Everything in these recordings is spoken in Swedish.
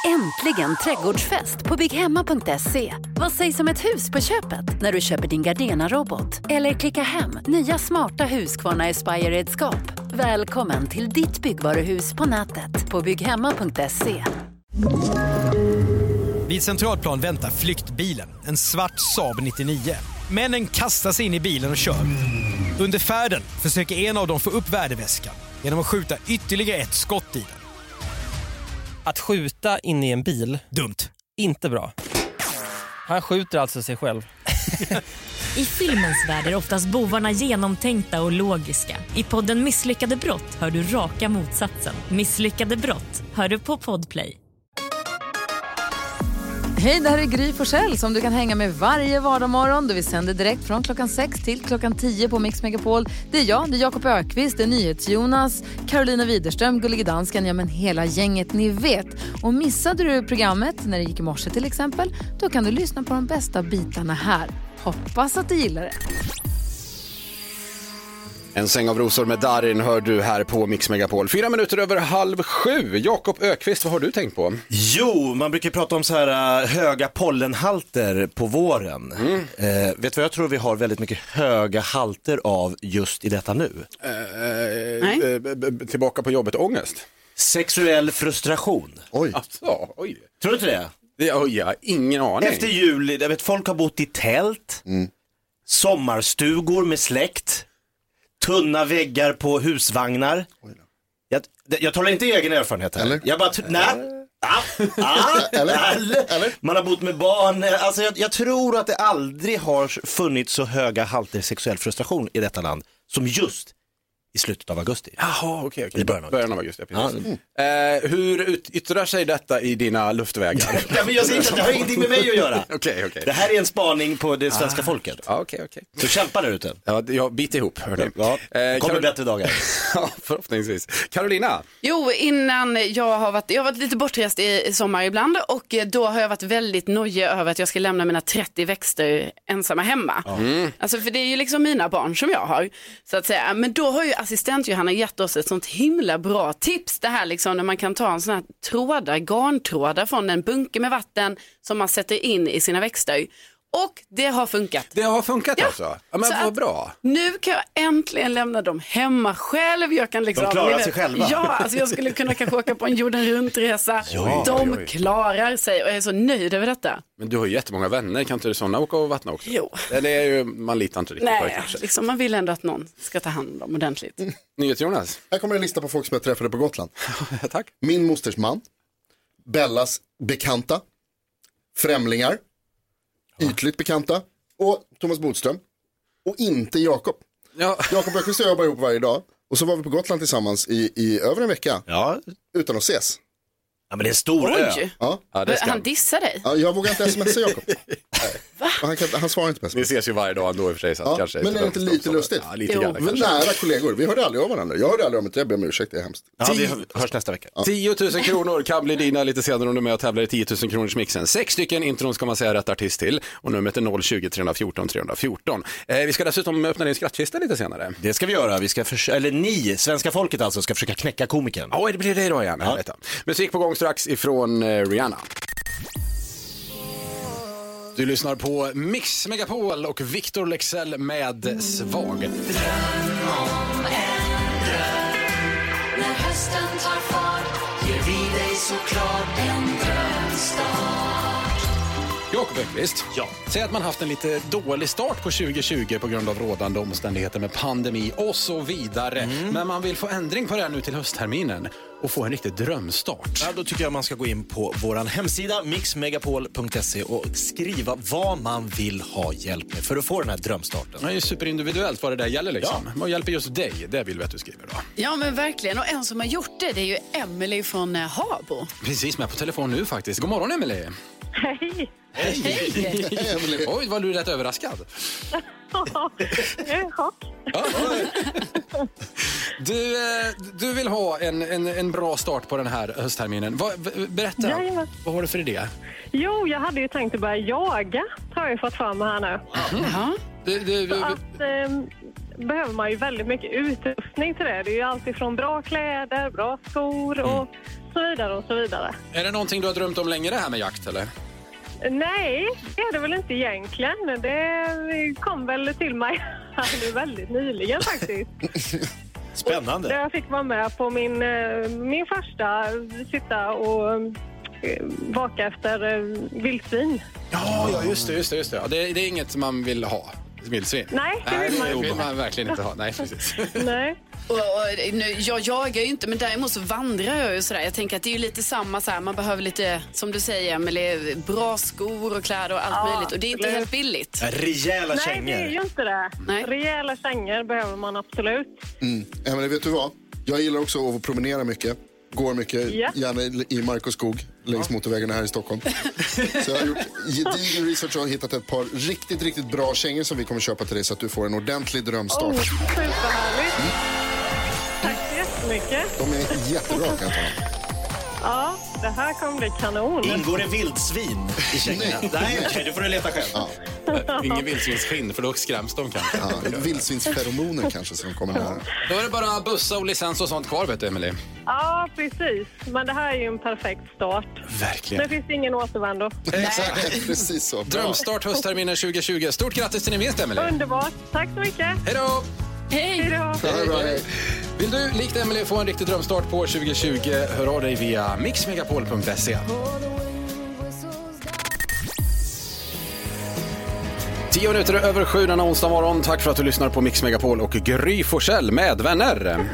Äntligen trädgårdsfest på bygghemma.se. Vad sägs om ett hus på köpet när du köper din Gardena-robot? Eller klicka hem nya smarta Husqvarna Aspire-redskap. Välkommen till ditt byggvaruhus på nätet på bygghemma.se. Vid Centralplan väntar flyktbilen, en svart Saab 99. Männen kastar sig in i bilen och kör. Under färden försöker en av dem få upp värdeväskan genom att skjuta ytterligare ett skott i den. Att skjuta in i en bil, dumt. Inte bra. Han skjuter alltså sig själv. I filmens värld är oftast bovarna genomtänkta och logiska. I podden Misslyckade brott hör du raka motsatsen. Misslyckade brott hör du på Podplay. Hej, det här är Gry Forssell som du kan hänga med varje vardagsmorgon. Vi sänder direkt från klockan 6 till klockan 10 på Mix Megapol. Det är jag, det är Jakob Ökvist, det är NyhetsJonas, Carolina Widerström, Gullige Dansken, ja men hela gänget ni vet. Och missade du programmet när det gick i morse till exempel, då kan du lyssna på de bästa bitarna här. Hoppas att du gillar det. En säng av rosor med Darin hör du här på Mix Megapol. 6:04. Jakob Ökvist, vad har du tänkt på? Jo, man brukar prata om så här höga pollenhalter på våren. Vet du vad jag tror vi har väldigt mycket höga halter av just i detta nu? Tillbaka på jobbet, ångest. Sexuell frustration. Oj. Alltså, oj. Tror du inte det? Oj, jag har ingen aning. Efter jul, jag vet, folk har bott i tält, sommarstugor med släkt, tunna väggar på husvagnar. Jag talar inte egen erfarenhet här. Eller? Jag bara, eller? Man har bott med barn. Alltså jag tror att det aldrig har funnits så höga halter sexuell frustration i detta land som just i slutet av augusti. Jaha, okej. I början av augusti, precis. Hur yttrar sig detta i dina luftvägar? Ja, men jag säger inte att det har ingenting med mig att göra. Okej. Det här är en spaning på det svenska folket. Okej. Så kämpa där ute. Ja, jag biter ihop. Kommer bättre dagar. Ja, förhoppningsvis. Carolina? Jo, innan jag har varit lite bortrest i sommar ibland, och då har jag varit väldigt nojig över att jag ska lämna mina 30 växter ensamma hemma. Alltså, för det är ju liksom mina barn som jag har, så att säga. Men då har ju assistent Johanna gett oss ett sånt himla bra tips, det här liksom när man kan ta en sån här garntrådar från en bunke med vatten som man sätter in i sina växter. Och det har funkat. Det har funkat alltså? Ja, men vad bra. Nu kan jag äntligen lämna dem hemma själv. Jag kan liksom, de klarar sig själva. Ja, alltså jag skulle kunna kanske åka på en jorden runtresa. De klarar sig och jag är så nöjd över detta. Men du har ju jättemånga vänner, kan inte du sådana åka och vattna också? Jo. Det är ju, man litar inte riktigt på det kanske. Liksom, man vill ändå att någon ska ta hand om dem ordentligt. NyhetsJonas. Här kommer en lista på folk som jag träffade på Gotland. Tack. Min mosters man, Bellas bekanta, främlingar, ytligt bekanta och Thomas Bodström och inte Jakob. Ja. Jakob Ökvist och jag jobbar ihop varje dag och så var vi på Gotland tillsammans i över en vecka utan att ses. Ja, men det är en stor ö. Ja. Han dissar dig. Ja, jag vågar inte smsa Jakob. Han svarar inte på sms. Vi ses ju varje dag ändå i och för sig. Så att kanske men är det inte lite lustigt? Ja, lite grann, men nära kollegor, vi hörde aldrig av varandra. Jag hörde aldrig om det, jag ber om ursäkt, det är hemskt. Ja, vi hörs nästa vecka. 10 000 kronor kan bli dina lite senare om du är med och tävlar i 10 000 kronors mixen. 6 stycken intron ska man säga rätt artist till. Och numret är 020-314-314. Vi ska dessutom öppna din skrattkista lite senare. Det ska vi göra. Vi ska ni, svenska folket alltså, ska försöka knäcka komikern. Ja, det blir det då igen. Ja. Musik på gång strax ifrån Rihanna. Du lyssnar på Mix Megapol och Victor Lexell med Svag. Dröm om en dröm. När hösten tar fart ger vi dig såklart en drömstart. Jakob Ökvist, säg att man haft en lite dålig start på 2020 på grund av rådande omständigheter med pandemi och så vidare. Men man vill få ändring på det här nu till höstterminen och få en riktig drömstart. Ja, då tycker jag man ska gå in på våran hemsida mixmegapol.se och skriva vad man vill ha hjälp med för att få den här drömstarten. Det är ju superindividuellt vad det där gäller liksom. Vad hjälper just dig? Det vill vi att du skriver då. Ja, men verkligen. Och en som har gjort det är ju Emily från Habo. Precis, med på telefon nu faktiskt. God morgon, Emily. Hej. Hej. Oj, var du rätt överraskad? Chock. Du vill ha en bra start på den här höstterminen. Berätta, vad var det för idé? Jo, jag hade ju tänkt att börja jaga. Har jag fått fram här nu. Behöver man ju väldigt mycket utrustning till det. Det är ju alltid från bra kläder, bra skor och så vidare och så vidare. Är det någonting du har drömt om länge det här med jakt eller? Nej, det är det väl inte egentligen. Det kom väl till mig väldigt nyligen faktiskt. Spännande. Där jag fick vara med på min första sitta och vaka efter vildsvin. Ja, just det. Ja, det är inget man vill ha. Vildsvin. Nej, det vill man verkligen inte ha. Nej, precis. Nej. Jag jagar ju inte, men däremot så vandrar jag ju sådär. Jag tänker att det är ju lite samma så här, man behöver lite, som du säger, med bra skor och kläder och allt möjligt. Och det är inte helt billigt. Rejäla kängor. Nej, det är ju inte det. Nej. Rejäla kängor behöver man absolut. Ja, men vet du vad? Jag gillar också att promenera mycket. Går mycket, gärna i mark och skog längs motorvägarna här i Stockholm. Så jag har gjort gedigen research och hittat ett par riktigt bra kängor som vi kommer köpa till dig så att du får en ordentlig drömstart. Superhärligt. Tack så jättemycket. De är jättebra kan jag ta. Ja, det här kommer bli kanon. Ingår det vildsvin i kängorna? Nej, okej, det får du leta själv. Ja. Ingen vildsvinsskinn, för då skräms de kanske. Ja, vildsvinsferomoner kanske som kommer nära. Då är det bara bussa och licens och sånt kvar, vet du, Emily. Ja, precis. Men det här är ju en perfekt start. Verkligen. Det finns ingen återvändo. Exakt, precis så. Bra. Drömstart höstterminen 2020. Stort grattis till din vinst, Emily. Underbart. Tack så mycket. Hej då! Hej då! Vill du, likt Emily, få en riktig drömstart på 2020, hör av dig via mixmegapol.se. 10 minuter över 7 denna onsdag morgon. Tack för att du lyssnar på Mix Megapol och Gry Forssell med vänner.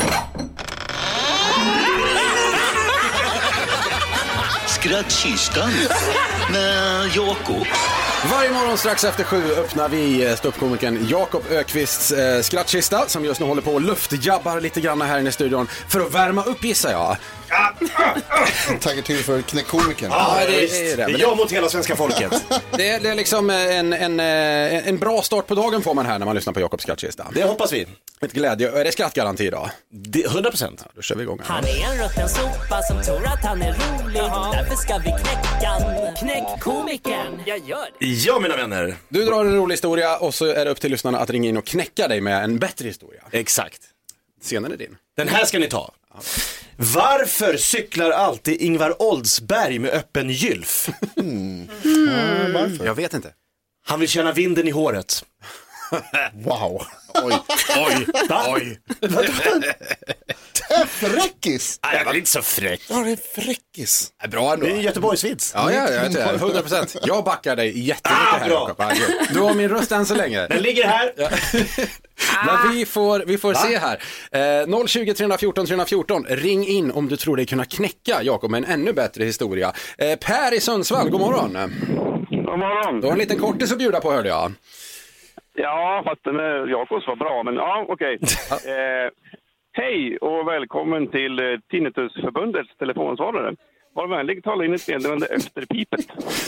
Skrattkistan med Jakob. Varje morgon strax efter 7 öppnar vi ståuppkomikern Jakob Ökvists skrattkista som just nu håller på och luftjabbar lite grann här inne i studion för att värma upp, gissar jag. Taggar till för knäckkomikern. Ja, det är jag mot hela svenska folket. Det är liksom en bra start på dagen får man här när man lyssnar på Jakobs skrattkista. Det hoppas vi. Ett glädje. Är det skrattgaranti idag? 100%. Ja, då kör vi igång. Han är en rutten sopa som tror att han är rolig. Därför ska vi knäcka han. Knäck komikern. Jag gör det. Ja, mina vänner. Du drar en rolig historia och så är det upp till lyssnarna att ringa in och knäcka dig med en bättre historia. Exakt. Scenen är din. Den här ska ni ta. Varför cyklar alltid Ingvar Oldsberg med öppen gylf? Varför? Jag vet inte. Han vill känna vinden i håret. Wow. Oj. Fräckis. Nej, jag var inte så fräck. Ja, det är fräckis. Bra ändå. Det är en Göteborgsvits. Ja, jag vet det. 100%. Jag backar dig jättemycket här, Jakob. Du har min röst än så länge. Den ligger här. Ja. Men vi får se här. 020 314 314. Ring in om du tror dig kunna knäcka Jakob med en ännu bättre historia. Per i Sundsvall, god morgon. God morgon. Du har en liten kortis att bjuda på, hörde jag. Ja, fast den med Jakobs var bra, men ja, okej. Hej och välkommen till Tinnitusförbundets telefonsvarare. Var vänlig, tala in ett meddelande efter pipet.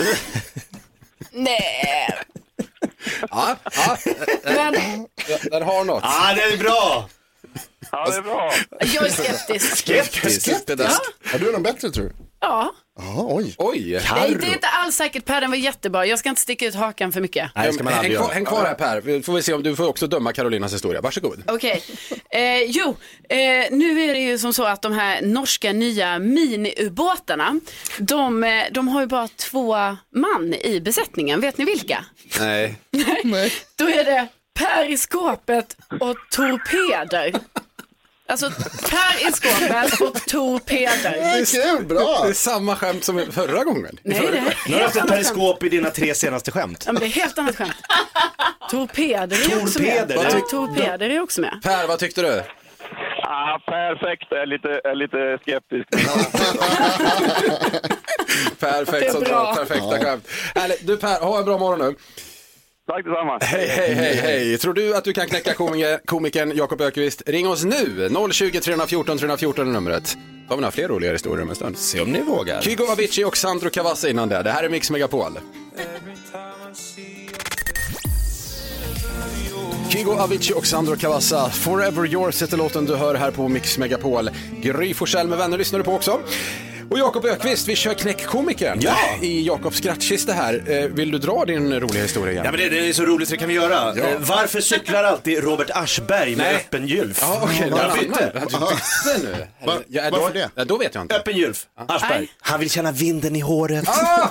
Nej. Ja. Men Den har något. Ja, det är bra. Ja, det är bra. jag är skeptisk. Skeptisk. Har du någon bättre, tror du? Ja. Jaha, oj. Oj. Nej, det är inte alls säkert, Per, den var jättebra. Jag ska inte sticka ut hakan för mycket. Nej, ska man häng kvar här, Per. Får vi se om du får också döma Carolinas historia. Varsågod. Okej. Nu är det ju som så att de här norska nya miniubåtarna, de har ju bara 2 man i besättningen. Vet ni vilka? Nej. Nej. Då är det Per i skåpet och torpeder. Alltså Per i skåpet och torpeder. Kul, bra. Det är samma skämt som förra gången. Nej, det är Nu har du haft ett periskop i dina 3 senaste skämt. Ja, men det är helt annat skämt. Torpeder är också med. Torpeder är också med. Per, vad tyckte du? Perfekt, jag är lite skeptisk. Perfekt, så bra. Perfekta skämt. Härligt. Du Per, ha en bra morgon nu. Tack detsamma. Hej. Tror du att du kan knäcka komikern Jakob Ökvist? Ring oss nu. 020 314 314 är numret. Då har vi några fler roliga historier om en stund. Se om ni vågar. Kygo Avicii och Sandro Cavazza innan det. Det här är Mix Megapol. Kygo Avicii och Sandro Cavazza, Forever Yours heter låten du hör här på Mix Megapol. Gry Forssell med vänner lyssnar du på också. Och Jakob Ökvist, vi kör knäckkomikern i Jakobs skrattkista här. Vill du dra din roliga historia igen? Ja, men det är så roligt så det kan vi göra. Ja. Varför cyklar alltid Robert Aschberg med öppen gylf? Ja, okej. Jag bytte. Nu. Varför det? Ja, då vet jag inte. Öppen gylf. Aschberg. Han vill känna vinden i håret.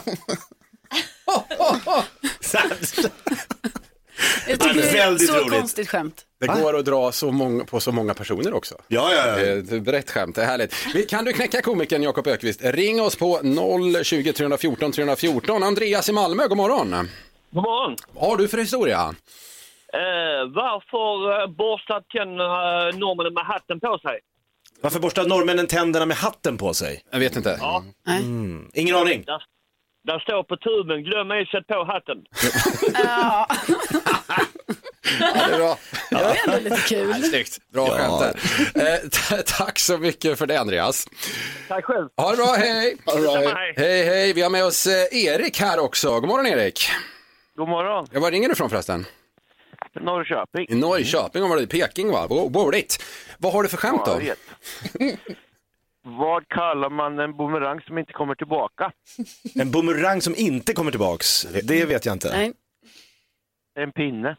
Jag tycker det är väldigt så roligt. konstigt skämt. Det går att dra på så många personer också. Ja. Brett skämt, det är härligt. Kan du knäcka komikern Jakob Ökvist? Ring oss på 020 314 314. Andreas i Malmö, god morgon. God morgon. Vad har du för historia? Varför borstar norrmännen med hatten på sig? Varför borstar norrmännen tänderna med hatten på sig? Jag vet inte. Ja. Ingen aning. Där står på tuben, glöm ej sätt på hatten. Ja. Det är bra. Det var ändå lite kul. Snyggt, bra skämt där. Tack så mycket för det, Andreas. Tack själv. Ha det bra, hej. Hej. Vi har med oss Erik här också. God morgon, Erik. God morgon. Var ringer du från förresten? Norrköping. I Norrköping, var det i Peking, va? Bordigt. Vad har du för skämt då? Vad kallar man en boomerang som inte kommer tillbaka? En boomerang som inte kommer tillbaks? Det vet jag inte. Nej. En pinne.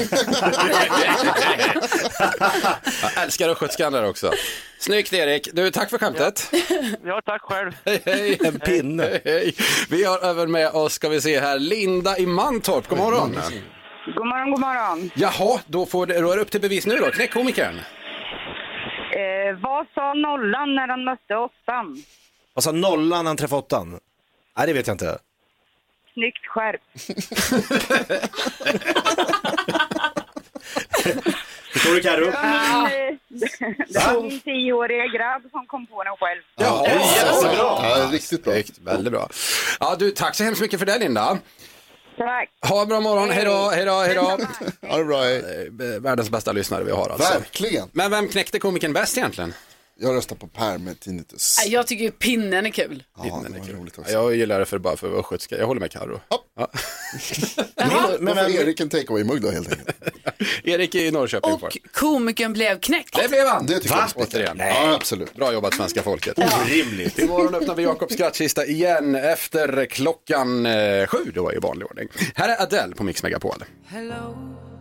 Jag älskar östgötskan där också. Snyggt, Erik. Du, tack för skämtet. Ja, tack själv. Hej. En pinne. Hej. Vi har även med oss, ska vi se här, Linda i Mantorp. God morgon. God morgon. Jaha, då är det upp till bevis nu då. Knäck komikern. Vad sa nollan när han mötte åttan? Vad sa nollan när han träffade åttan? Nej, det vet jag inte. Snyggt skärp. Förstår du, Karo? Det var min 10-åriga grabb som kom på den själv. Ja, jättebra. Ja, riktigt bra. Väldigt bra. Ja, du, tack så hemskt mycket för det, Linda. Tack. Ha en bra morgon. Hej då. Ha det bra, hej. Världens bästa lyssnare vi har alltså. Verkligen. Men vem knäckte komikern bäst egentligen? Jag röstar på Per med tinnitus. Jag tycker ju pinnen är kul. Ja, det var roligt också. Jag gillar det bara för östgötska. Jag håller med Karo. Ja. Men Erik en takeaway-mugg då helt enkelt. Erik är i Norrköping. Och komikern blev knäckt. Det blev han. Det tycker jag. Återigen. Ja, absolut. Bra jobbat svenska folket. Orimligt. Imorgon öppnar vi Jakobs skrattkista igen efter klockan 7 då i vanlig ordning. Här är Adele på Mix Megapol. Hello.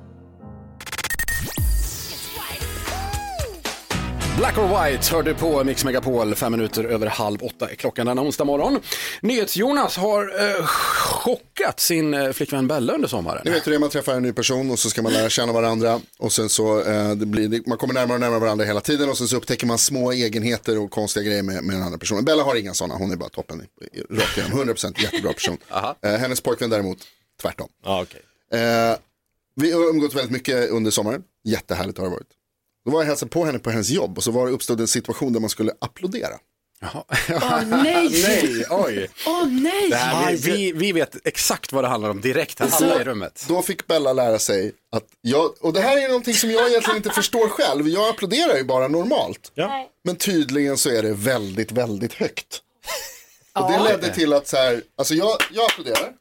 Black or White hörde på Mix Megapol 5 minuter över 7:30 är klockan denna onsdag morgon. NyhetsJonas har chockat sin flickvän Bella under sommaren. Ni vet hur det är, man träffar en ny person och så ska man lära känna varandra och sen så man kommer närmare och närmare varandra hela tiden och sen så upptäcker man små egenheter och konstiga grejer med den andra personen. Bella har inga sådana, hon är bara toppen, rakt igenom, 100% jättebra person. Hennes pojkvän däremot, tvärtom. Vi har umgått väldigt mycket under sommaren, jättehärligt har det varit. Då var jag hälsade på henne på hennes jobb och så var det uppstått en situation där man skulle applådera. Nej! Oj. Nej! Det här, vi vet exakt vad det handlar om direkt här, alla i rummet. Då fick Bella lära sig att och det här är någonting som jag egentligen inte förstår själv. Jag applåderar ju bara normalt. Ja. Men tydligen så är det väldigt, väldigt högt. Och det ledde till att så här, alltså jag applåderar.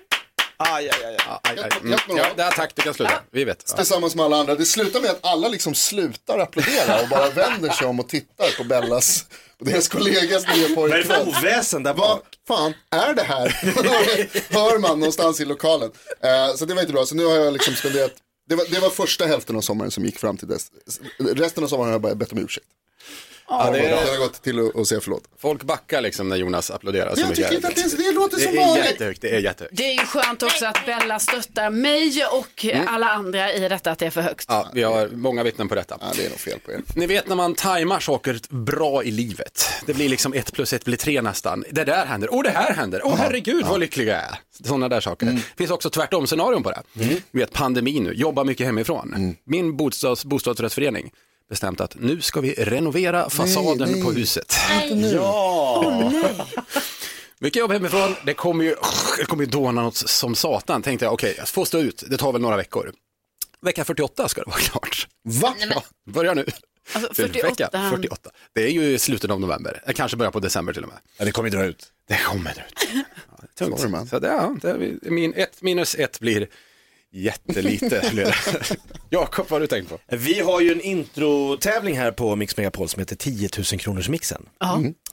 Ja, tack, du kan sluta. Vi vet. Tillsammans med alla andra. Det slutar med att alla liksom slutar applådera och bara vänder sig om och tittar på Bellas och deras kollegas nya pojkvän. Vad är det för oväsen där bak? Vad fan är det här? Hör man någonstans i lokalen. Så det var inte bra. Så nu har jag liksom spenderat. Det var första hälften av sommaren som gick fram till dess. Resten av sommaren har jag bara bett om ursäkt. Ja, det har gått till att säga förlåt. Folk backar liksom när Jonas applåderar så jag mycket. Jag tycker inte att det låter som vanligt. Det är jättehögt. Det är ju skönt också att Bella stöttar mig och alla andra i detta att det är för högt. Ja, vi har många vittnen på detta. Ja, det är nog fel på er. Ni vet när man tajmar saker bra i livet. Det blir liksom 1 + 1 blir 3 nästan. Det där händer. Och det här händer. Herregud vad lycklig jag är. Sådana där saker. Det finns också tvärtom scenarion på det. Vi vet pandemi nu. Jobba mycket hemifrån. Min bostadsrättsförening bestämt att nu ska vi renovera fasaden på huset. Ja! Mycket jobb hemifrån. Det kommer ju dåna något som satan. Tänkte jag, okej, jag får stå ut. Det tar väl några veckor. Vecka 48 ska det vara klart. Va? Ja, börja nu. Alltså 48. Vecka 48. Det är ju slutet av november. Kanske börjar på december till och med. Ja, det kommer dra ut. Det kommer dra ut. Ja, tungt. Sorry, man. Så min 1 - 1 blir jättelite. Jakob, vad har du tänkt på? Vi har ju en introtävling här på Mix Megapol som heter 10 000 kronors mixen.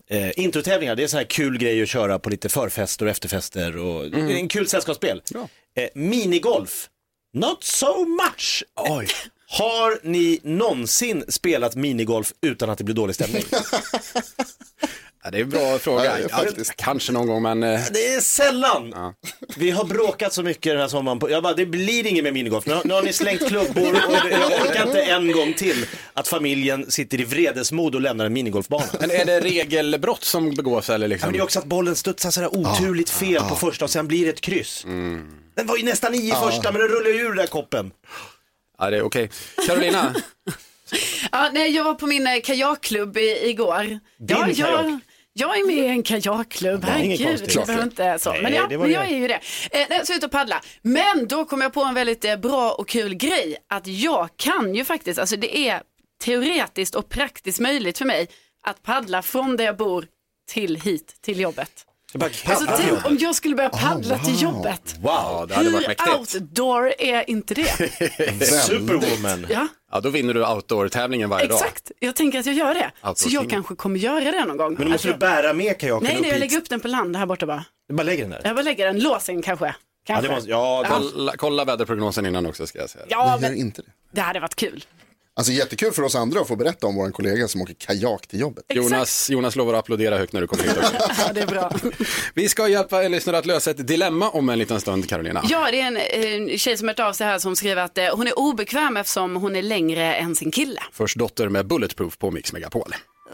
Introtävlingar, det är så här kul grej att köra på lite förfester och efterfester och en kul sällskapsspel. Minigolf, not so much. Oj. Har ni någonsin spelat minigolf utan att det blir dålig stämning? Ja, det är en bra fråga. Kanske någon gång, men... Det är sällan. Ja. Vi har bråkat så mycket den här sommaren. Jag bara, det blir inget med minigolf. Nu har ni slängt klubbor och jag orkar inte en gång till att familjen sitter i vredesmod och lämnar en minigolfbana. Men är det regelbrott som begås eller liksom? Ja, men det är också att bollen studsar sådär oturligt fel på första och sen blir det ett kryss. Den var ju nästan i första, men den rullar ju ur den där koppen. Ja, det är okej. Carolina? Jag var på min kajakklubb igår. Jag är med i en kajakklubb, herregud, det behöver inte så. Men jag är ju det. Så ut och paddla. Men då kom jag på en väldigt bra och kul grej. Att jag kan ju faktiskt, alltså det är teoretiskt och praktiskt möjligt för mig att paddla från där jag bor till jobbet. Alltså tänk om jag skulle börja paddla till jobbet. Wow, det hade varit mäktigt. Hur outdoor är inte det? Superwoman. Ja, då vinner du outdoor-tävlingen varje dag. Exakt, jag tänker att jag gör det. Så jag kanske kommer göra det någon gång. Men då måste du bära med kajaken Nej, jag lägger upp den på land här borta bara. Du bara lägger den där? Jag bara lägger den, låsen kanske. Kolla väderprognosen innan också, ska jag säga. Ja, men inte det hade varit kul. Alltså jättekul för oss andra att få berätta om vår kollega som åker kajak till jobbet. Jonas lovar att applådera högt när du kommer hit också. Ja, det är bra. Vi ska hjälpa er lyssnare att lösa ett dilemma om en liten stund, Carolina. Ja, det är en tjej som hört av sig här som skriver att hon är obekväm eftersom hon är längre än sin kille. Först Dotter med Bulletproof på Mix Megapol.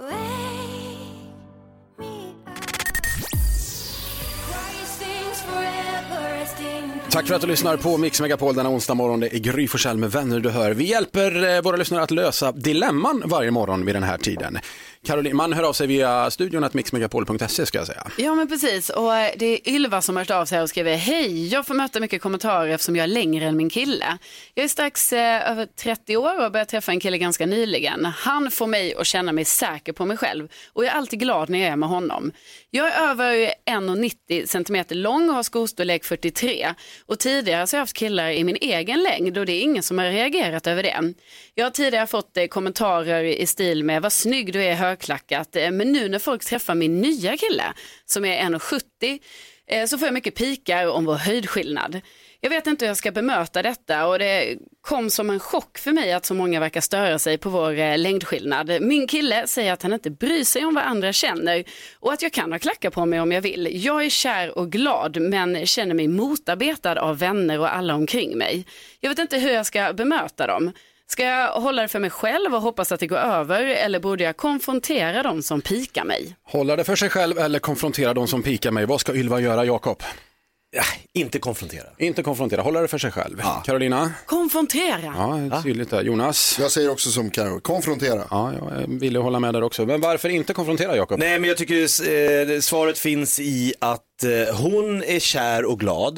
Tack för att du lyssnar på Mix Megapol denna onsdag morgon. Det är Gry Forssell med vänner du hör. Vi hjälper våra lyssnare att lösa dilemman varje morgon vid den här tiden. Caroline, man hör av sig via studion att mixmegapol.se ska jag säga. Ja, men precis. Och det är Ylva som har hört av sig och skriver: hej, jag får möta mycket kommentarer eftersom jag är längre än min kille. Jag är strax över 30 år och har börjat träffa en kille ganska nyligen. Han får mig att känna mig säker på mig själv och jag är alltid glad när jag är med honom. Jag är över 1,90 centimeter lång och har skostorlek 43. Och tidigare så har jag haft killar i min egen längd och det är ingen som har reagerat över det. Jag har tidigare fått kommentarer i stil med: vad snygg du är högklackat. Men nu när folk träffar min nya kille som är 1,70 så får jag mycket pikar om vår höjdskillnad. Jag vet inte hur jag ska bemöta detta och det kom som en chock för mig att så många verkar störa sig på vår längdskillnad. Min kille säger att han inte bryr sig om vad andra känner och att jag kan ha klackar på mig om jag vill. Jag är kär och glad men känner mig motarbetad av vänner och alla omkring mig. Jag vet inte hur jag ska bemöta dem. Ska jag hålla det för mig själv och hoppas att det går över eller borde jag konfrontera dem som pikar mig? Hålla det för sig själv eller konfrontera dem som pikar mig? Vad ska Ylva göra, Jakob? Ja, inte konfrontera. Inte konfrontera, hålla det för sig själv. Ja. Carolina? Konfrontera. Ja, tydligt där. Jonas? Jag säger också som Carol, konfrontera. Ja, jag ville hålla med där också. Men varför inte konfrontera, Jakob? Nej, men jag tycker svaret finns i att hon är kär och glad,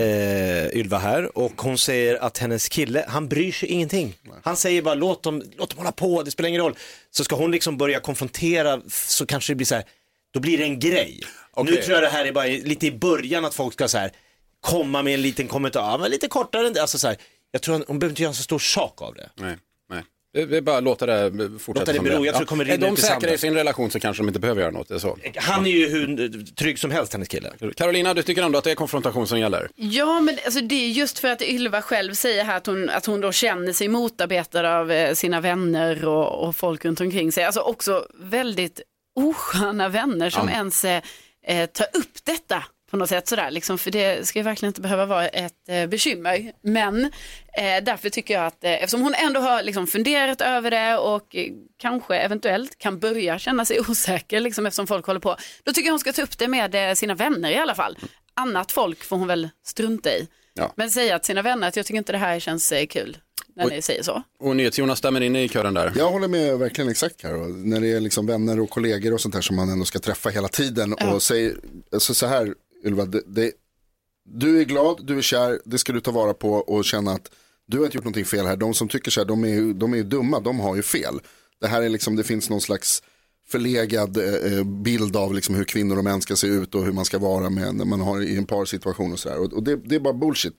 Ylva här. Och hon säger att hennes kille, han bryr sig ingenting. Han säger bara, låt dem hålla på, det spelar ingen roll. Så ska hon liksom börja konfrontera så kanske det blir så här, då blir det en grej. Okay. Nu tror jag det här är bara lite i början att folk ska så här komma med en liten kommentar, men lite kortare än det. Alltså så här, jag tror hon behöver inte göra en så stor sak av det. Nej. Det är bara låta det fortsätta som det. Jag tror det kommer är de säkra i sin relation så kanske de inte behöver göra något. Det är så. Han är ju hur trygg som helst, hennes kille. Carolina, du tycker ändå att det är konfrontation som gäller? Ja, men alltså, det är just för att Ylva själv säger här att hon då känner sig motarbetad av sina vänner och folk runt omkring sig. Alltså också väldigt osköna vänner som ens tar upp detta på något sätt sådär, liksom, för det ska ju verkligen inte behöva vara ett bekymmer. Men därför tycker jag att eftersom hon ändå har liksom funderat över det och kanske eventuellt kan börja känna sig osäker liksom, eftersom folk håller på, då tycker jag hon ska ta upp det med sina vänner i alla fall. Annat folk får hon väl strunta i. Ja. Men säga till sina vänner att jag tycker inte det här känns kul när ni säger så. Och Jonas stämmer in i kören där. Jag håller med verkligen exakt här. När det är liksom vänner och kollegor och sånt här som man ändå ska träffa hela tiden och säger alltså så här, Ylva, du är glad, du är kär, det ska du ta vara på och känna att du har inte gjort någonting fel här. De som tycker så här, de är ju dumma, de har ju fel. Det här är liksom, det finns någon slags förlegad bild av liksom hur kvinnor och män ska se ut och hur man ska vara med när man har i en parsituation och sådär. Och det är bara bullshit,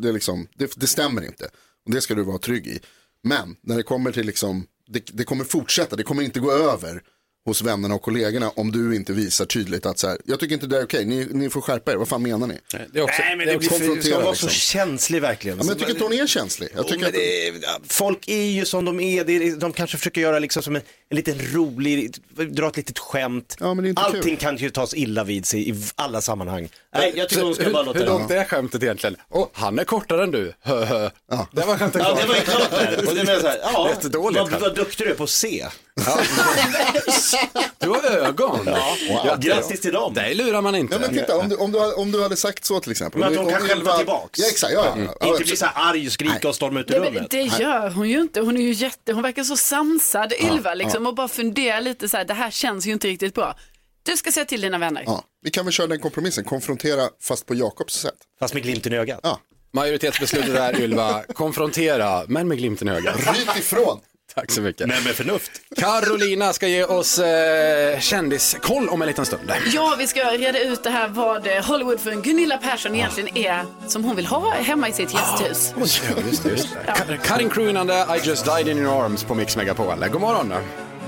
det stämmer inte. Och det ska du vara trygg i. Men när det kommer till liksom, det kommer fortsätta, det kommer inte gå över hos vännerna och kollegorna om du inte visar tydligt att så här, jag tycker inte det är okej, ni får skärpa er, vad fan menar ni? Det är också, nej, men det blir vara så känslig verkligen. Ja, men jag tycker inte hon är känslig. Jag tycker folk är ju som de är, de kanske försöker göra liksom som en liten rolig, dra ett litet skämt. Ja, men det är inte allting kul. kan ju tas illa vid sig i alla sammanhang. Nej, jag tycker hon ska bara låta hur långt är skämtet egentligen? Han är kortare än du. Ja. Det var skämtet klart. Ja, det var ju klart där. Och det var så här, ja, jättedåligt. vad duktig du är på att se. Ja. Du har ögon. Ja. Wow. Grattis till dem. Det lurar man inte. Ja, men titta, om du hade sagt så till exempel. Men att de kan själva tillbaks. Ja, exakt. Inte bli så här arg och skrika och storma ut ur rummet. Det gör hon ju inte. Hon är ju hon verkar så sansad, Ylva liksom, och bara fundera lite så här, det här känns ju inte riktigt bra. Du ska säga till dina vänner. Ja, vi kan väl köra den kompromissen, konfrontera fast på Jakobs sätt. Fast med glimten i ögat. Ja. Majoritetsbeslutet är, Ylva, konfrontera, men med glimten i ögat. Ryt ifrån. Tack så mycket. Men med förnuft. Carolina ska ge oss kändiskoll om en liten stund. Ja, vi ska reda ut det här vad Hollywood för Gunilla Persson egentligen är som hon vill ha hemma i sitt gästhus. Just det. Cutting Crew innan det, I Just Died in Your Arms på Mix Megapol. God morgon då.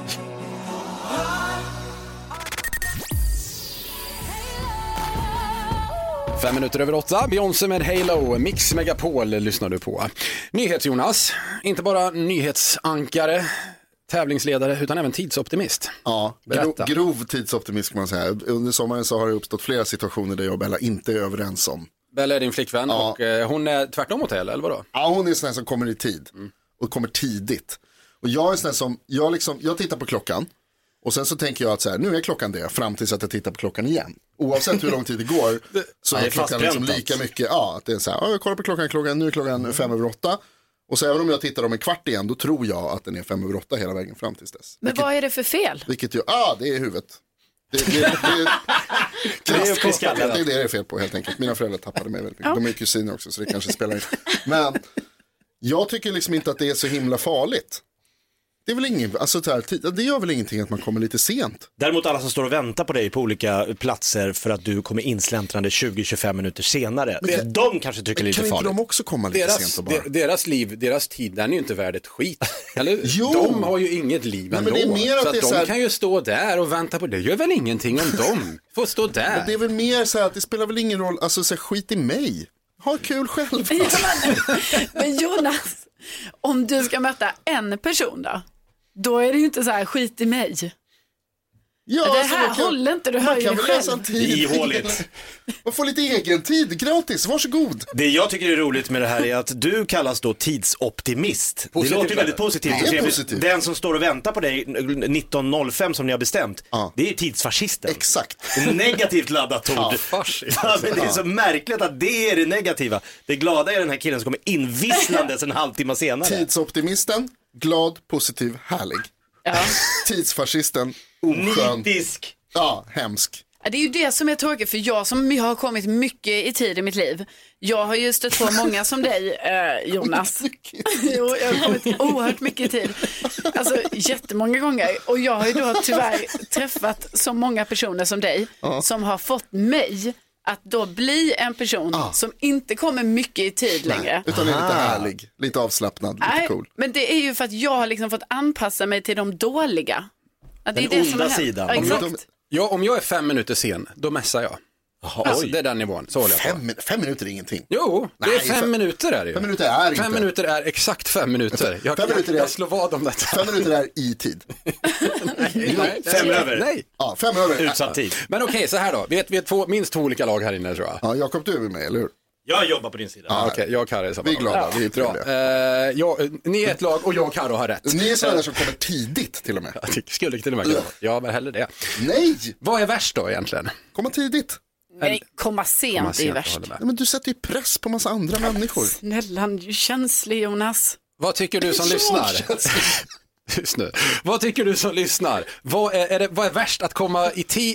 5 minuter över 8, Beyoncé med Halo, Mix Megapol lyssnar du på. Jonas, inte bara nyhetsankare, tävlingsledare utan även tidsoptimist. Ja, grov tidsoptimist kan man säga. Under sommaren så har det uppstått flera situationer där jag och Bella inte är överens om. Bella är din flickvän och hon är tvärtom mot dig, eller vadå? Ja, hon är sån här som kommer i tid och kommer tidigt. Och jag är sån här som, jag tittar på klockan. Och sen så tänker jag att så här, nu är klockan det fram tills att jag tittar på klockan igen. Oavsett hur lång tid det går så är klockan liksom lika mycket. Ja, att det är så här, jag kollar på klockan, nu är klockan 5:08. Och så även om jag tittar om en kvart igen, då tror jag att den är 5:08 hela vägen fram tills dess. Men vad är det för fel? Det är huvudet. Det är det är fel på helt enkelt. Mina föräldrar tappade mig väldigt mycket. De är kusiner också så det kanske spelar inte. Men jag tycker liksom inte att det är så himla farligt. Det är väl det gör väl ingenting att man kommer lite sent. Däremot alla som står och väntar på dig på olika platser för att du kommer insläntrande 20-25 minuter senare. De kanske tycker det är lite farligt. Kan inte de också komma lite sent och bara? Deras liv, deras tid, den är ju inte värd ett skit. Eller? Jo. De har ju inget liv ändå. Men det är mer så att att de kan ju stå där och vänta på det. Det gör väl ingenting om de får stå där. Men det är väl mer så här att det spelar väl ingen roll, alltså så här, skit i mig. Ha kul själv. Men Jonas, om du ska möta en person då är det ju inte så här skit i mig. Ja, det här håller inte, du hör ju dig själv. Det är ihåligt. Man får lite egen tid, gratis, varsågod. Det jag tycker är roligt med det här är att du kallas då tidsoptimist. Det låter ju väldigt positivt. Det är positivt. Den som står och väntar på dig 19:05 som ni har bestämt, det är tidsfascisten. Exakt. Negativt laddat ord. Men det är så märkligt att det är det negativa. Det glada är den här killen som kommer invisslandes en halvtimme senare. Tidsoptimisten, glad, positiv, härlig. Ja. Tidsfascisten, oskön. Nitisk. Ja, hemsk. Det är ju det som är tråkigt, för jag har kommit mycket i tid i mitt liv. Jag har ju stött på många som dig, Jonas. Jo, jag har kommit oerhört mycket i tid. Alltså jättemånga gånger. Och jag har ju då tyvärr träffat så många personer som dig som har fått mig att då bli en person som inte kommer mycket i tid längre. Utan är lite härlig, lite avslappnad, lite cool. Men det är ju för att jag har liksom fått anpassa mig till de dåliga. Att det den är det onda som är sidan. Ja, exakt. Om jag är 5 minuter sen, då mässar jag. Alltså, det är den nivån. Så håller jag på. 5 minuter är ingenting. Jo, det är 5 minuter är det ju. 5 minuter är inte. 5 minuter är exakt 5 minuter. Jag slår vad om detta. 5 minuter är i tid. Nej, 5 över. Nej. Ja, 5 över. Utsatt tid. Men okej, så här då. Vi är minst 2 olika lag här inne, tror jag. Ja, Jakob, du är med, eller hur? Jag jobbar på din sida. Ja, okej, jag och Karo är samma. Vi är glada, vi är trevliga. Ni är ett lag och jag och Karo har rätt. Ni är sådana som kommer tidigt till och med. Jag skulle till och med kunna. Ja, men hellre det. Nej! Vad är värst då egentligen? Komma tidigt. Nej, komma sent är värst. Ja, men du sätter ju press på massa andra människor. Snälla, du är känslig, Jonas. Vad tycker du som lyssnar? Just nu. Vad tycker du som lyssnar? Vad är värst, att komma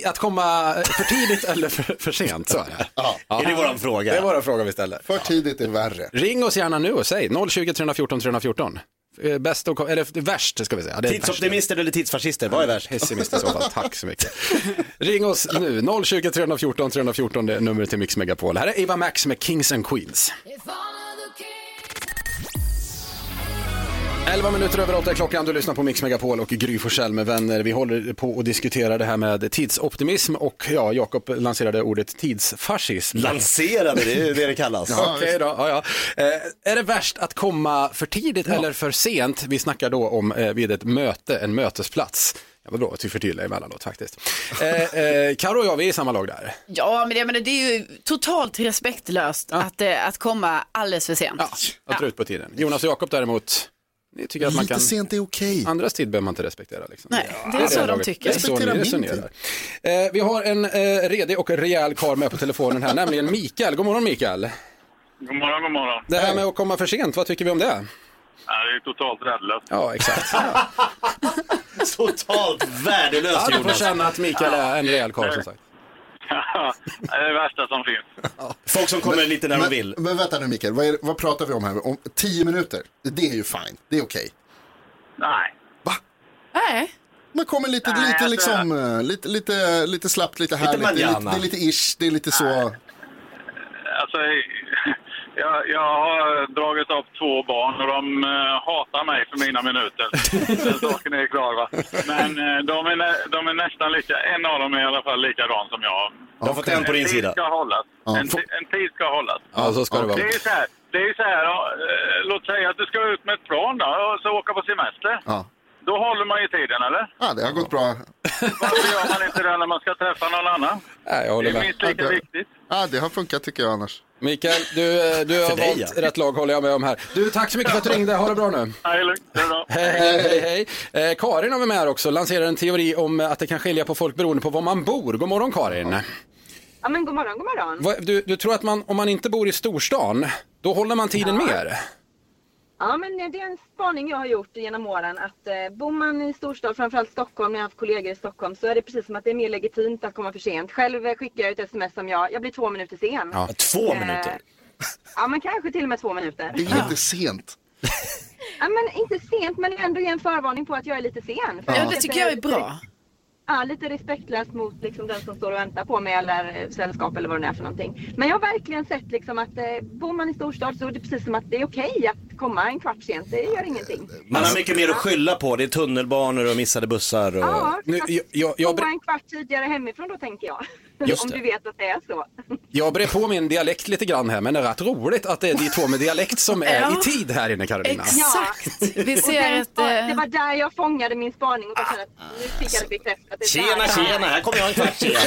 för tidigt eller för sent? Så är det. Ja. Är det våran fråga? Det är våran fråga vi ställer. För tidigt är värre. Ring oss gärna nu och säg 020 314 314. Bäst eller värst ska vi säga. Tidsoptimister eller tidsfascister, vad är värst? Pessimist i så fall, tack så mycket. Ring oss nu, 020 314 314, det är numret till Mix Megapol. Här är Eva Max med Kings and Queens. 11 minuter över 8 klockan, du lyssnar på Mix Megapol och Gry Forssell med vänner. Vi håller på att diskutera det här med tidsoptimism och ja, Jakob lanserade ordet tidsfascism. Lanserade, det är det kallas. Ja, okej då. Ja. Är det värst att komma för tidigt eller för sent? Vi snackar då om vid ett möte, en mötesplats. Ja, vad bra att vi förtydligar emellanåt faktiskt. Karo och jag, vi är i samma lag där. Ja, men det är ju totalt respektlöst att komma alldeles för sent. Ja, att dra ut på tiden. Jonas och Jakob däremot, ni tycker att man lite kan... sent är okej. Andras tid behöver man inte respektera. Liksom. Nej, det är så de tycker. Respektera min tid. Vi har en redig och rejäl karl med på telefonen här, nämligen Mikael. God morgon Mikael. God morgon, god morgon. Det här med att komma för sent, vad tycker vi om det? Ja, det är totalt värdelöst. Ja, exakt. Totalt värdelöst, Jonas. Du får känna att Mikael är en rejäl karl som sagt. Ja, det är det värsta som finns. Folk som kommer lite när de vill. Men vänta nu Mikael, vad pratar vi om här? Om 10 minuter? Det är ju fine, det är okej. Nej. Va? Nej. Man kommer lite slappt, lite härligt. Det är lite ish, det är lite så... Alltså, jag har dragit upp 2 barn och de hatar mig för mina minuter. Den saken är klar, va? Men de är nästan lika, en av dem är i alla fall likadan som jag. Du har fått en på din sida. Ska hållas. En tid ska hållas. Ja, så ska det vara. Det är ju så här, låt säga att du ska ut med ett plan då, och så åka på semester. Ja. Då håller man ju tiden, eller? Ja, det har gått bra. Varför gör man inte det när man ska träffa någon annan? Nej, jag håller det är med. minst lika viktigt. Ja, det har funkat tycker jag annars. Mikael, du har valt rätt lag, håller jag med om här. Du, tack så mycket för att du ringde. Ha det bra nu. Det är bra. Hej. Karin har vi med här också. Lanserar en teori om att det kan skilja på folk beroende på var man bor. God morgon, Karin. Ja, men god morgon. Du tror att om man inte bor i storstan, då håller man tiden mer? Ja, men det är en spaning jag har gjort genom åren att bor man i storstad, framförallt Stockholm, när jag har haft kollegor i Stockholm, så är det precis som att det är mer legitimt att komma för sent. Själv skickar jag ett sms som jag blir 2 minuter sen. Ja, 2 minuter? Ja, men kanske till och med 2 minuter. Det är inte sent. Ja, men inte sent, men ändå en förvarning på att jag är lite sen. Ja, det tycker jag är bra. Ja, lite respektlöst mot liksom den som står och väntar på mig eller sällskap eller vad det är för någonting. Men jag har verkligen sett liksom att bor man i storstad så är det precis som att det är okej att komma en kvart sent. Det gör ingenting. Man har mycket mer att skylla på. Det är tunnelbanor och missade bussar. Och... Ja, komma en kvart tidigare hemifrån då, tänker jag. Om du vet att det är så. Jag brer på min dialekt lite grann här, men det är rätt roligt att det är de 2 med dialekt som är i tid här inne, Karolina. Exakt. Vi ser det var där jag fångade min spaning och kände att nu fick jag det bekräftat. Tjena, här kommer jag en kvart sen.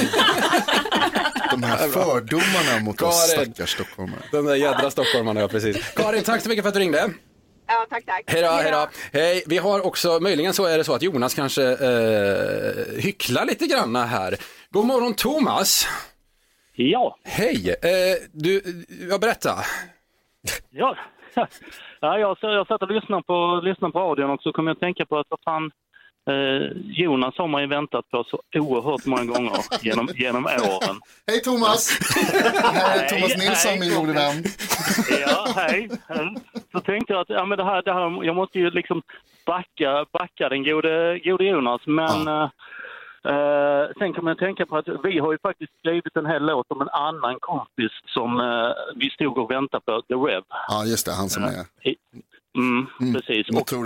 De här fördomarna mot oss stackars stockholmare. De där jädra stockholmarna, ja precis. Karin, tack så mycket för att du ringde. Ja, tack. Hej då. Hej, vi har också, möjligen så är det så att Jonas kanske hycklar lite grann här. God morgon, Thomas. Ja. Hej, jag berättar. Ja, jag satt och lyssnade på radion och så kom jag att tänka på att vad fan Jonas har man ju väntat på så oerhört många gånger genom åren. Hej Thomas! Här är Thomas Nilsson, min gode vän. Ja, hej. Så tänkte jag att ja, men det här, jag måste ju liksom backa den gode Jonas, men sen kan man tänka på att vi har ju faktiskt skrivit en hel låt om en annan kompis som vi stod och väntade på, The Rev. Ja, just det, han som är... Precis.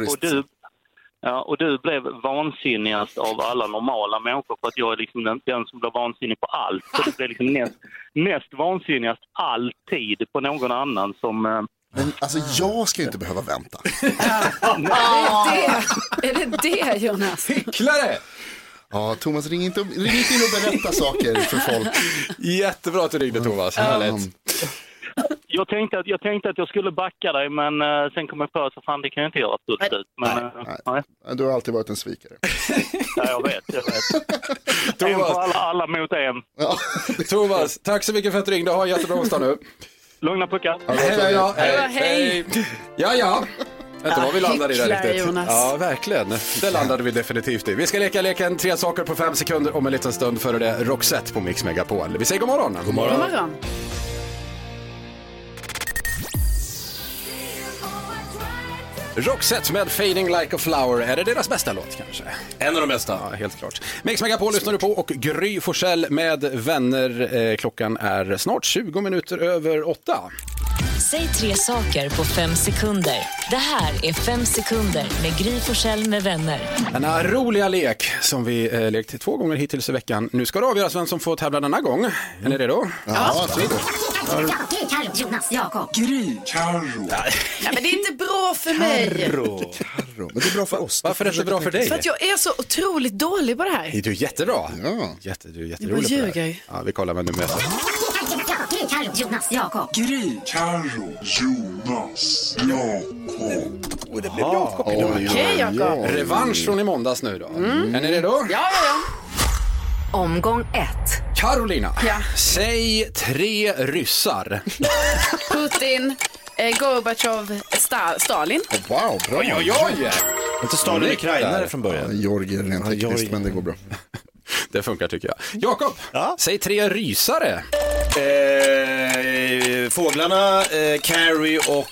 Och du blev vansinnigast av alla normala människor för att jag är liksom den som blir vansinnig på allt. Så det blev liksom mest vansinnigast alltid på någon annan som... Men alltså jag ska ju inte behöva vänta. Är det Jonas? Hycklare! Ja, Thomas, ring inte in och berätta saker för folk. Jättebra att du ringde, Thomas. Jag tänkte att jag skulle backa dig, men sen kom jag på så fan det kan jag inte göra fullt ut. Nej. Du har alltid varit en svikare. Ja, jag vet. Thomas. En på alla mot en. Ja. Thomas, tack så mycket för att du ringde. Ha en jättebra onsdag nu. Lugna puckar. Hej. Ja. Vet du vad vi landade i där riktigt? Jonas. Ja, verkligen. Det landade vi definitivt i. Vi ska leka leken 3 saker på 5 sekunder om en liten stund före det Roxette på Mix Megapol. Vi säger god morgon. God morgon. God morgon. Roxette med Fading Like a Flower. Är det deras bästa låt kanske? En av de bästa. Ja, helt klart. Mix Megapol lyssnar du på och Gry Forssell med vänner. Klockan är snart 20 minuter över 8. Säg 3 saker på 5 sekunder. Det här är 5 sekunder med Gry Forssell med vänner. Denna roliga lek som vi lekt 2 gånger hittills i veckan. Nu ska det avgöras vem som får tävla denna gång. Är ni redo? Ja, absolut. Carro, Jonas, Jakob. Gry. Carro. Ja, men det är inte bra för mig. Carro. Men det är bra för oss. Varför är det så bra för dig? För att jag är så otroligt dålig på det här. Du är jättebra. Ja. Du är jätterolig på det här. Ja, vi kollar vem du möter. Carro, Jonas, Jakob. Gry. Carro, Jonas, Jakob. Det blev Jakob idag. Okej, Jakob. Revansch från i måndags nu då. Är ni redo? Ja. Omgång 1. Carolina, Ja. säg 3 ryssar. Putin, Gorbachev, Stalin. Wow, bra. Oj. Inte Stalin ukrainare från början. Georgier rent tekniskt, men det går bra. Det funkar tycker jag. Jakob, säg 3 rysare. Fåglarna, Carrie och...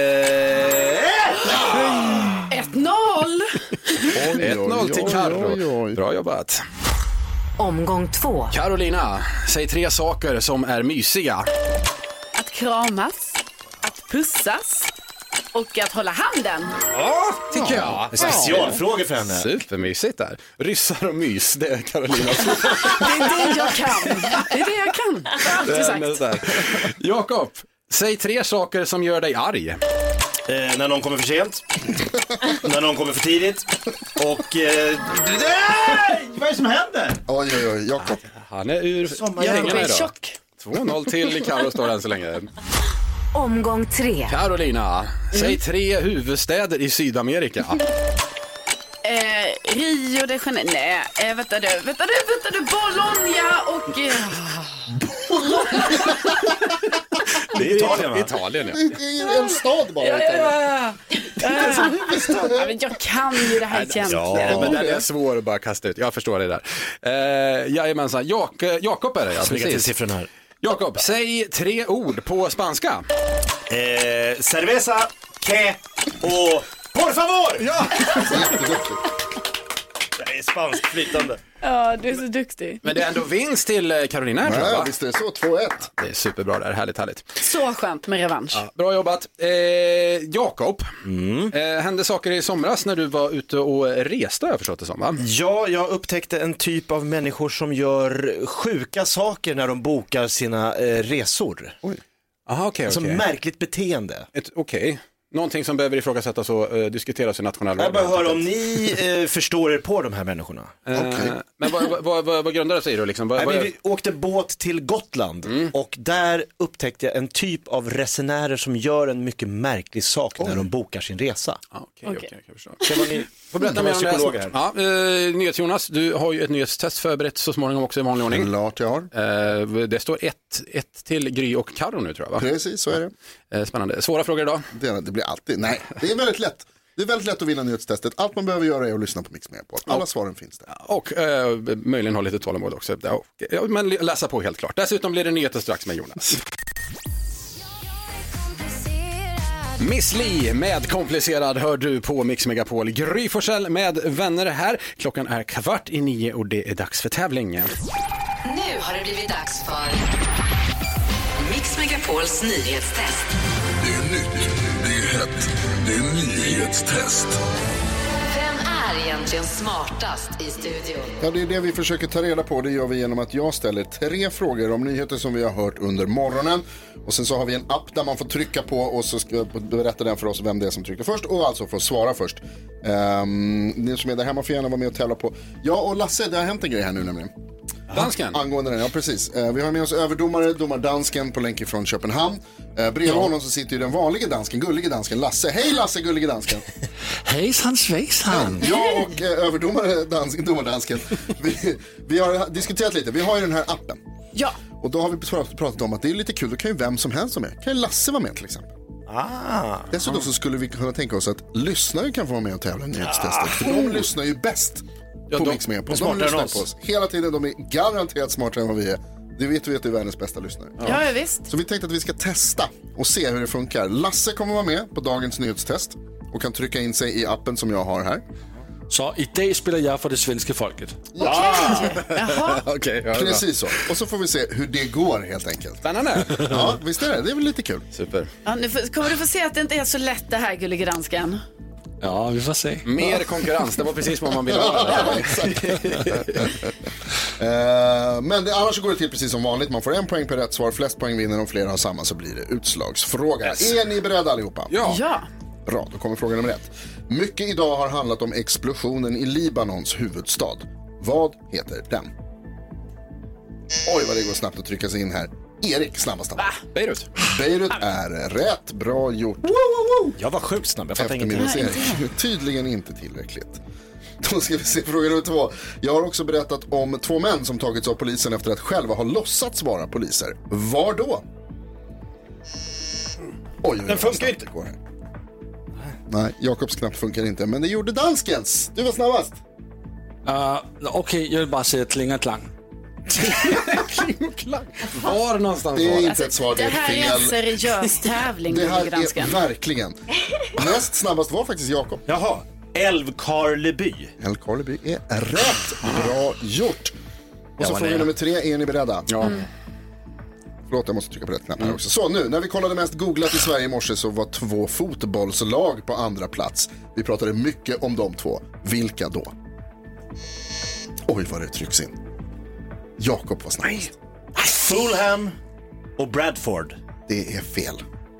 1-0. 1-0 till Carro. Bra jobbat. Omgång 2. Carolina, säg 3 saker som är mysiga. Att kramas, att pussas och att hålla handen. Ja, tycker jag. Specialfrågor för henne. Supermysigt där. Ryssar och mys, det är Carolinas. Det är det jag kan. Det är det jag kan. Alltid sagt. Jakob, säg 3 saker som gör dig arg. När någon kommer för sent. När någon kommer för tidigt. Och... vad är det som händer? Oj, Jakob. Han är ur Jag är tjock. 2-0 till Carro står än så länge. Omgång 3. Carolina, säg 3 huvudstäder i Sydamerika. Rio de Janeiro. Nej, vänta du. Bologna och... Det är Italien, ja. Det är en stad bara. Ja, men jag kan ju det här egentligen. Ja, men den är svår att bara kasta ut. Jag förstår det där. Jajamensan. Jakob är det, ja. Lägga till siffrorna här. Jakob, säg 3 ord på spanska. Cerveza, que och por favor! Ja! Jag är spansk flytande. Ja, du är så duktig. Men det är ändå vinst till Carolina, tror jag, va? Visst är det så, 2-1. Det är superbra där, härligt. Så skönt med revansch. Ja, bra jobbat. Jakob, hände saker i somras när du var ute och reste, har jag förstått det som, va? Ja, jag upptäckte en typ av människor som gör sjuka saker när de bokar sina resor. Oj. Aha, okej. Alltså märkligt beteende. Okej. Någonting som behöver ifrågasättas och diskuteras i nationella... Jag bara hör om ni förstår er på de här människorna. Men vad grundar det sig då? Liksom? Vi åkte båt till Gotland och där upptäckte jag en typ av resenärer som gör en mycket märklig sak när de bokar sin resa. Okej, jag förstår. Får berätta mer om det här. Ja, NyhetsJonas, du har ju ett nyhetstest förberett så småningom också i vanlig ordning. Klart jag har. Det står 1 till Gry och Carro nu, tror jag, va? Precis, så är det. Spännande. Svåra frågor idag? Det blir alltid. Nej, det är väldigt lätt. Det är väldigt lätt att vinna nyhetstestet. Allt man behöver göra är att lyssna på Mix Megapol. Alla svaren finns där. Och möjligen ha lite tålamod också. Ja, men läsa på helt klart. Dessutom blir det nyheter strax med Jonas. Miss Li med Komplicerad hör du på Mix Megapol. Gry Forssell med vänner här. Klockan är 8:15 och det är dags för tävling. Nu har det blivit dags för Mix Megapols nyhetstest. Det är nytt, det är hett, det är nyhetstest. Vem är egentligen smartast i studion? Ja, det är det vi försöker ta reda på. Det gör vi genom att jag ställer 3 frågor om nyheter som vi har hört under morgonen. Och sen så har vi en app där man får trycka på och så ska berätta den för oss vem det är som tryckte först och alltså får svara först. Ni som är där hemma får gärna vara med och tävla på. Ja, och Lasse, det har hänt en grej här nu nämligen. Dansken? Angående den, ja precis. Vi har med oss överdomare, domardansken på länk från Köpenhamn. Bredvid honom så sitter ju den vanliga dansken, gullige dansken, Lasse. Hej Lasse, gullige dansken. Hejsan svejsan. Ja, och överdomare, domardansken. Vi har diskuterat lite, vi har ju den här appen. Ja. Och då har vi pratat om att det är lite kul, då kan ju vem som helst vara med. Kan ju Lasse vara med till exempel. Dessutom så skulle vi kunna tänka oss att lyssnare kan få vara med och tävla i nyhetstestet. För de lyssnar ju bäst på Mix Megapol. De lyssnar på oss hela tiden, de är garanterat smartare än vad vi är. Det vet vi att det är världens bästa lyssnare. Ja, visst. Så vi tänkte att vi ska testa och se hur det funkar. Lasse kommer vara med på dagens nyhetstest och kan trycka in sig i appen som jag har här. Så idag spelar jag för det svenska folket. Okej, precis så. Och så får vi se hur det går helt enkelt. Spännande. Ja, visst är det? Det är väl lite kul. Super. Ja, nu kommer du få se att det inte är så lätt det här, gullige dansken. Ja, vi får se. Mer konkurrens, det var precis vad man ville ha. Men annars går det till precis som vanligt. Man får 1 poäng per rätt svar. Flest poäng vinner. Om flera har samma så blir det utslagsfråga. Yes. Är ni beredda allihopa? Ja. Bra, då kommer fråga nummer 1. Mycket idag har handlat om explosionen i Libanons huvudstad. Vad heter den? Oj, vad det går snabbt att trycka sig in här. Erik, snabbast. Beirut. Beirut är rätt. Bra gjort. Jag var sjukt snabb, jag fattar ingenting. Tydligen inte tillräckligt. Då ska vi se fråga nummer 2. Jag har också berättat om 2 män som tagits av polisen efter att själva ha låtsats vara poliser. Var då? Oj, den funkar inte. Nej, Jakobs knapp funkar inte, men det gjorde danskens. Du var snabbast. Okej, jag vill bara säga klingaklang. Klingaklang? Var någonstans? Det är inte ett svar, det är Det här fel. är en seriös tävling. Det här är verkligen. Näst snabbast var faktiskt Jakob. Jaha, Älvkarleby. Älvkarleby är rätt. Bra gjort. Och så fråga nummer 3, är ni beredda? Ja. Förlåt, jag måste trycka på rätt knapp här också. Så nu, när vi kollade mest googlat i Sverige i morse så var 2 fotbollslag på andra plats. Vi pratade mycket om de 2. Vilka då? Oj, vad det trycks in. Jakob var snabbast. Fulham och Bradford. Det är fel.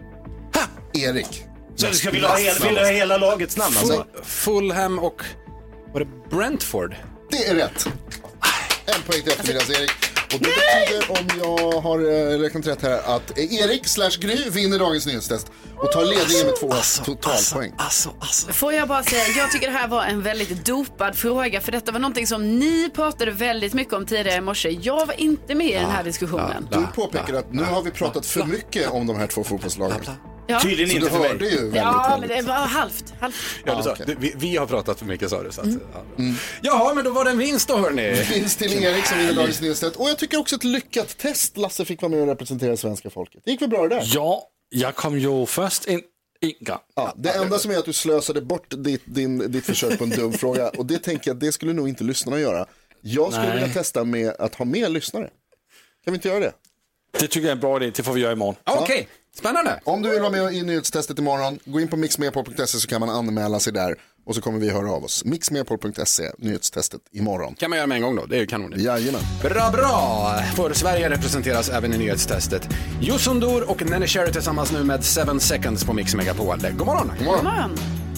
Erik. Så du ska vilja ha hela lagets namn alltså? Fulham och... Var det Brentford? Det är rätt. 1 poäng till eftermiddags, Erik. Och det betyder, om jag har räknat rätt här, att Erik/Gry vinner dagens nyhetstest och tar ledningen med 2 totalpoäng. Får jag bara säga, jag tycker det här var en väldigt dopad fråga, för detta var någonting som ni pratade väldigt mycket om tidigare i morse. Jag var inte med i den här diskussionen. Du påpekar att nu har vi pratat för mycket om de här 2 fotbollslagen. Ja. Tydligen inte för mig. Ju men det var halvt. Ja, okay. Vi har pratat för mycket, sa du. Så att, Jaha, men då var det en vinst då, hörni. Vinst till Erik som vinner dagens nyhetstest. Och jag tycker också ett lyckat test. Lasse fick vara med och representera svenska folket. Det gick väl bra det där? Ja, jag kom ju först en gång. Ja, det enda som är att du slösade bort ditt försök på en dum fråga. Och det tänker jag, det skulle nog inte lyssnarna göra. Jag skulle vilja testa med att ha med lyssnare. Kan vi inte göra det? Det tycker jag är en bra idé, det får vi göra imorgon. Okej. Spännande. Om du vill vara med i nyhetstestet imorgon, gå in på mixmepol.se så kan man anmäla sig där. Och så kommer vi höra av oss. Mixmepol.se, nyhetstestet imorgon. Kan man göra med en gång då? Det är ju kanon. Jajamän. Bra! För Sverige representeras även i nyhetstestet Yusundur och Nenny Cherry tillsammans nu med 7 seconds på Mix Megapol. God morgon! God morgon!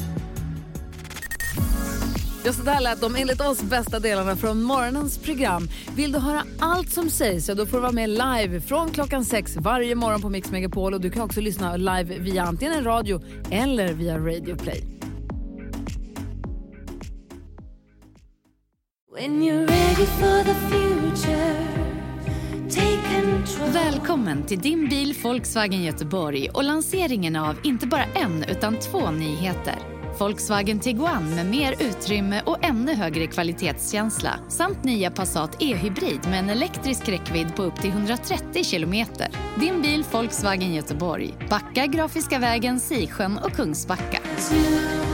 Just det där lät de enligt oss bästa delarna från morgonens program. Vill du höra allt som sägs så då får du vara med live från klockan 6 varje morgon på Mix Megapol. Och du kan också lyssna live via antingen en radio eller via Radio Play. When you're ready for the future, take control. Välkommen till din bil Volkswagen Göteborg och lanseringen av inte bara en utan 2 nyheter. Volkswagen Tiguan med mer utrymme och ännu högre kvalitetskänsla. Samt nya Passat e-hybrid med en elektrisk räckvidd på upp till 130 kilometer. Din bil Volkswagen Göteborg. Backa, Grafiska vägen, Sisjön och Kungsbacka.